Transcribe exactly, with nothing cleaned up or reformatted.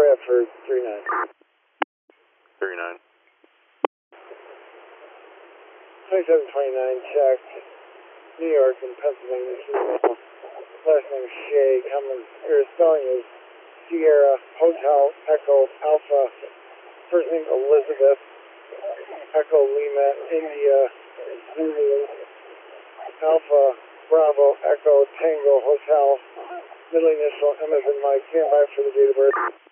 Bradford, three nine. three nine. twenty-seven twenty-nine, checked. New York and Pennsylvania. Last name is Shea. Common, or spelling is Sierra Hotel Echo Alpha. First name Elizabeth. Echo Lima India Zulu Alpha Bravo Echo Tango Hotel. Middle initial M as in Mike. Stand by for the date of birth.